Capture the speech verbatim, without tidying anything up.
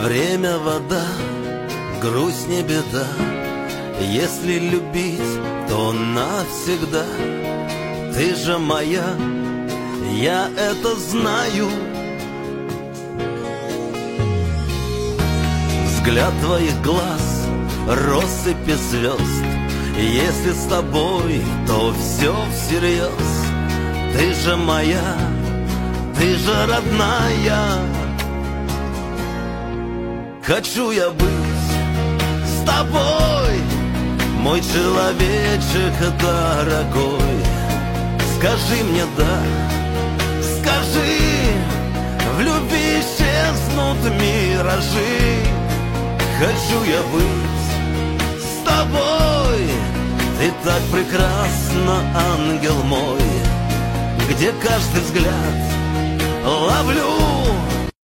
Время, вода, грусть не беда. Если любить, то навсегда. Ты же моя, я это знаю. Взгляд твоих глаз, россыпи звезд. Если с тобой, то все всерьез. Ты же моя, ты же родная. Хочу я быть с тобой, мой человечек дорогой. Скажи мне да, скажи, в любви исчезнут миражи. Хочу я быть с тобой, ты так прекрасна, ангел мой, где каждый взгляд ловлю